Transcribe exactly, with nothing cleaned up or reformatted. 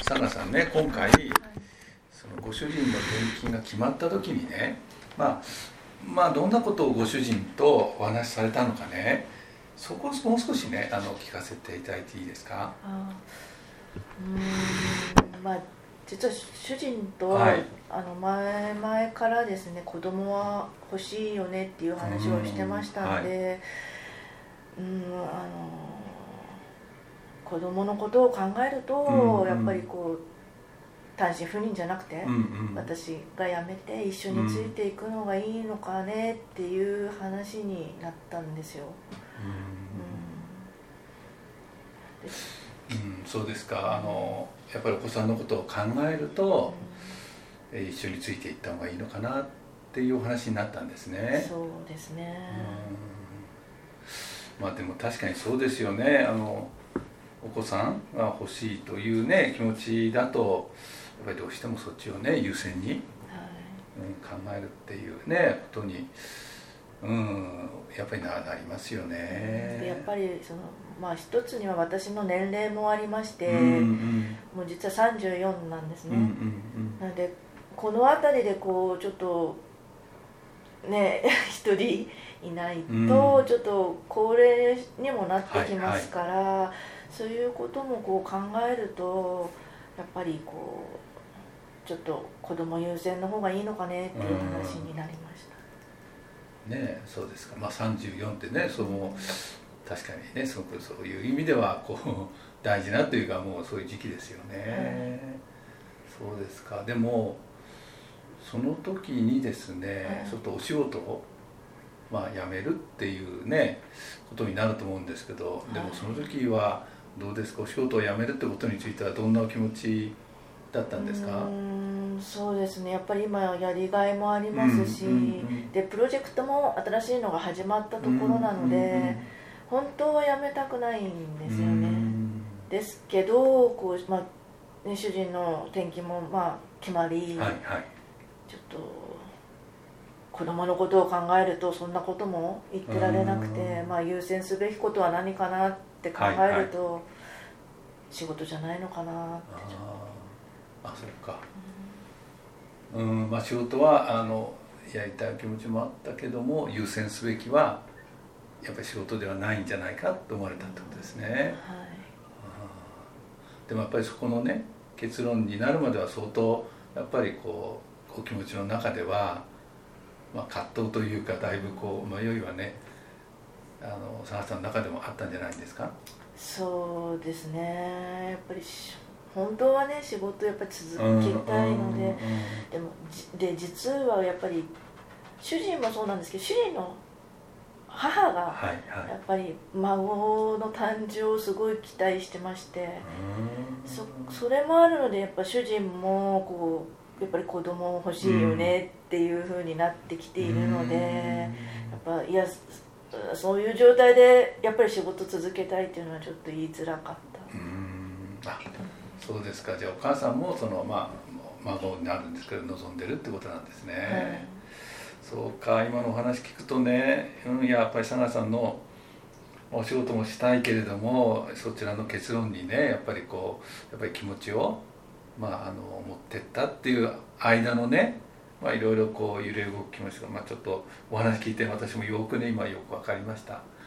佐賀さんね、今回そのご主人の転勤が決まった時にね、まあまあどんなことをご主人とお話しされたのかね、そこをもう少しねあの聞かせていただいていいですか。 あうーんまあ実は主人と、 はい、 あの前々からですね、子供は欲しいよねっていう話をしてましたので、うん、はい、うんあの子供のことを考えると、うんうん、やっぱりこう単身赴任じゃなくて、うんうん、私が辞めて一緒についていくのがいいのかねっていう話になったんですよ。 うんうん、そうですか。あのやっぱりお子さんのことを考えると、うん、一緒についていった方がいいのかなっていうお話になったんですね。 そうですね。 うん、まあでも確かにそうですよね。あのお子さんが欲しいというね気持ちだとやっぱりどうしてもそっちをね優先に、はい、うん、考えるっていうねことに、うん、やっぱり な, なりますよね。 でやっぱりそのまあ一つには私の年齢もありまして、うんうん、もう実はさんじゅうよんなんですね。うんうんうん、なのでこの辺りでこうちょっとね一人いないとちょっと高齢にもなってきますから、はいはい、そういうこともこう考えるとやっぱりこうちょっと子供優先の方がいいのかねっていう話になりました。 ね、そうですか。まあさんじゅうよんってね、その確かにねすごくそういう意味ではこう大事なというかもうそういう時期ですよね。はい、そうですか。でもその時にですね、はい、ちょっとお仕事をまあ辞めるっていうねことになると思うんですけど、でもその時はどうですか。お仕事を辞めるってことについてはどんなお気持ちだったんですか。 うーんそうですね、やっぱり今やりがいもありますし、うんうんうん、でプロジェクトも新しいのが始まったところなので、うんうんうん、本当は辞めたくないんですよね。ですけどこう、まあね、主人の転勤もまあ決まり、はいはい、ちょっと子供のことを考えるとそんなことも言ってられなくて、まあ、優先すべきことは何かなって考えると、はいはい、仕事じゃないのかなって。 ああ、そっか。うん、うん、まあ仕事はあのやりたい気持ちもあったけども優先すべきはやっぱり仕事ではないんじゃないかと思われたってことですね。はい、でもやっぱりそこのね結論になるまでは相当やっぱりこうお気持ちの中では、まあ、葛藤というかだいぶこう迷いはねあの佐賀さんの中でもあったんじゃないですか。 そうですね、やっぱり本当はね仕事やっぱり続けたいので、でもで実はやっぱり主人もそうなんですけど、主人の母がやっぱり孫の誕生をすごい期待してまして、そ, それもあるのでやっぱ主人もこうやっぱり子供欲しいよねっていう風になってきているので、やっぱいやそういう状態でやっぱり仕事続けたいっていうのはちょっと言いづらかった。 うーんあそうですか。じゃあお母さんもその、まあ、孫になるんですけど望んでるってことなんですね。はい、そうか。今のお話聞くとね、うん、やっぱり佐賀さんのお仕事もしたいけれどもそちらの結論にねやっぱりこうやっぱり気持ちを、まあ、あの持ってったっていう間のね、まあ、いろいろこう揺れ動く気持ちが、まあ、ちょっとお話聞いて私もよくね今よく分かりました。